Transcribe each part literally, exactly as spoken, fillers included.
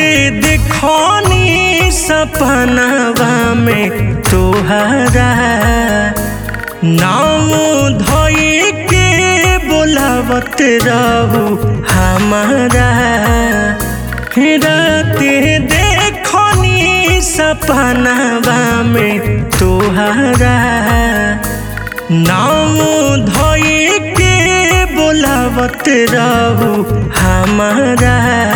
देखनी सपनावा में तोहरा नाम धोई के बोलावत रहू हमारा। राते देखनी सपनावा में तोहरा नाम धोई के बोलावत रहू हमारा।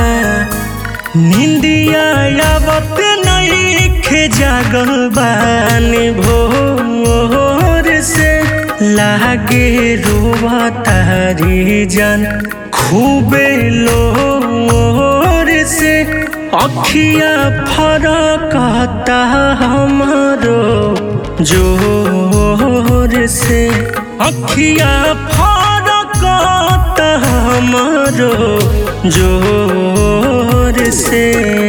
निंदिया आवत नइखे जागल बानी भोर से लागे रोवतारी जान खूबे लोर से। अखिया फरकता हमारो जोर से अखिया फरकता हमारो जोर से।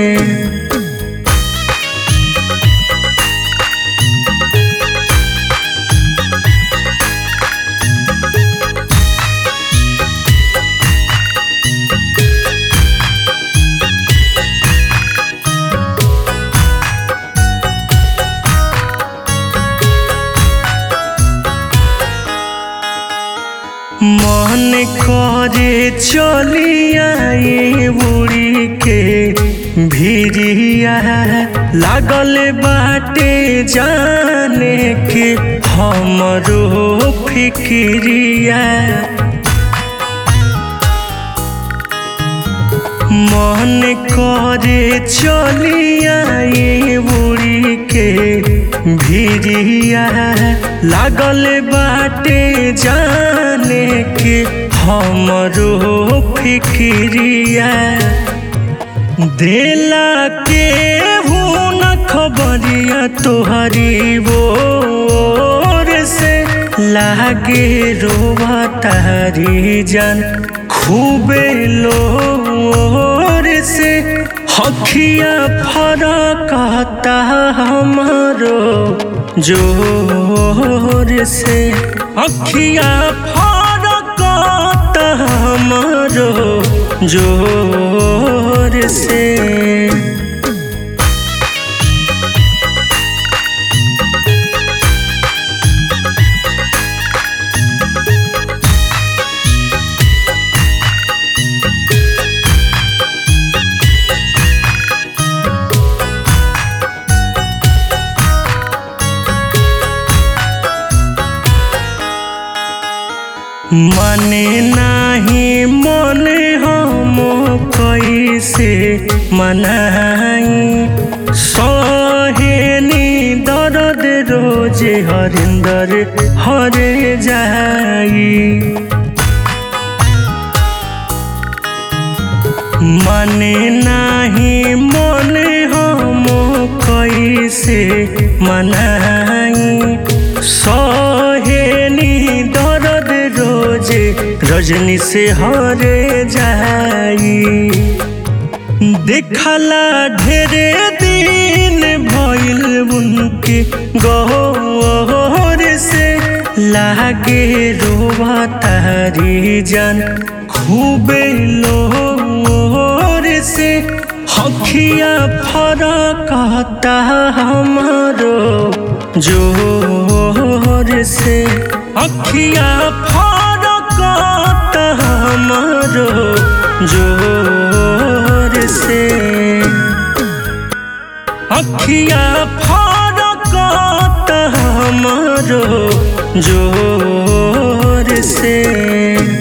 मन करे चली आई बुढ़ी के भिरिया लागल बाटे जाने के हमरो फिक्रिया। मन करे चली आई बुढ़ी के भिरिया लागल बाटे जाने के हमरो फिक्रिया। देला के हूँ न खबरिया तोहरी बोर से लागे रोवतारी जान खूबे लोर से। अखिया फरकता हमारो जोर से अखिया फरकता हमारो जोर से। मने नाही मन हम कैसे मनाई सहेनी दर्द रोज हरिंदर हरे जाई। मने नाही मन हम कैसे मनाई सहेनी दर्द रोज रजनी से हरे जाई। देखला ढेरे दिन भइल उनके गौर से लागे रोवतारी जान खूबे लोर से। अखिया फरकता हमारो जोर से अखिया फरकता हमारो जोर से अखिया फरकता हमारो जोर से।